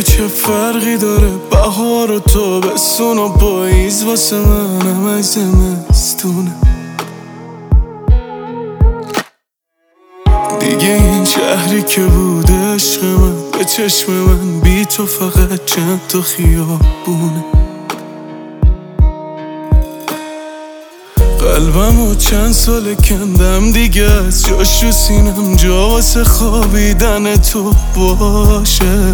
دیگه چه فرقی داره بهار و تابستون و پاییز واسه من همش زمستونه. دیگه این شهری که بود عشق من به چشم من بی تو فقط چند تا خیابونه. قلبمو چند سال کندم دیگه از جاش رو سینم جا واسه خوابیدن تو باشه.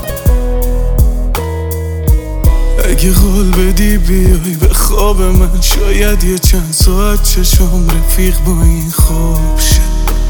اگه قول بدی بیای به خواب من شاید یه چند ساعت چشم رفیق با این خواب شه.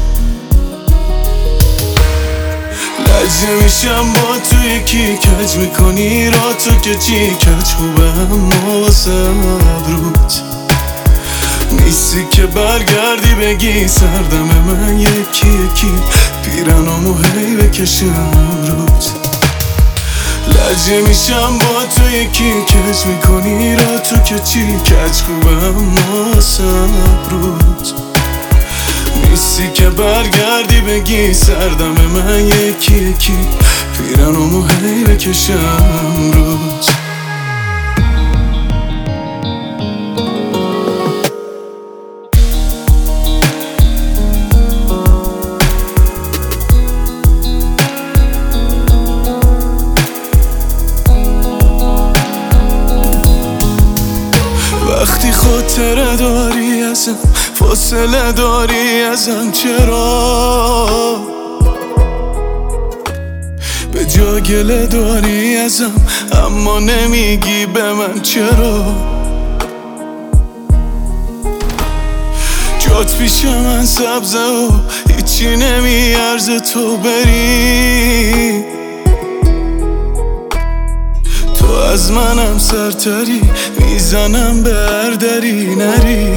لجه میشم با تو یکی کج میکنی را تو که چی کج خوبه اما واسه ابروت نیستی که برگردی بگی سردم من یکی یکی پیرنامو هی بکشم روت. لجه میشم با تو یکی کج میکنی را تو که چی کج خوبه اما واسه ابروت نیستی که برگردی بگی سردم من یکی یکی پیرنامو هی بکشم روت. وقتی خاطره داری ازم فاصله داری ازم چرا به جا گله داری ازم اما نمیگی به من چرا. جات پیش من سبزه و هیچی نمیارزه تو بری. تو از منم سرتری میزنم به هر دری نری.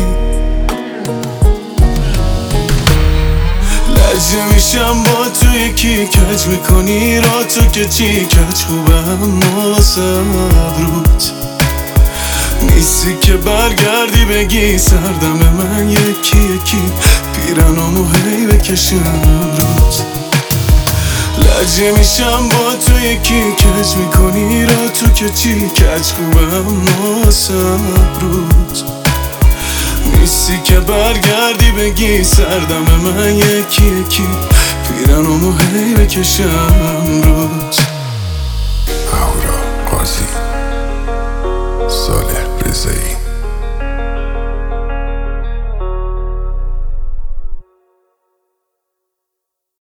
لجه میشم با تو یکی کج میکنی را تو که چی کج خوبه اما واسه ابروت نیستی که برگردی بگی سردم من یکی یکی پیرنامو هی بکشم روت. لجه میشم با تو یکی کج میکنی را تو که چی کج خوبه اما واسه ابروت نیستی که برگردی بگی سردم من یکی یکی پیرنامو هی بکشم روت.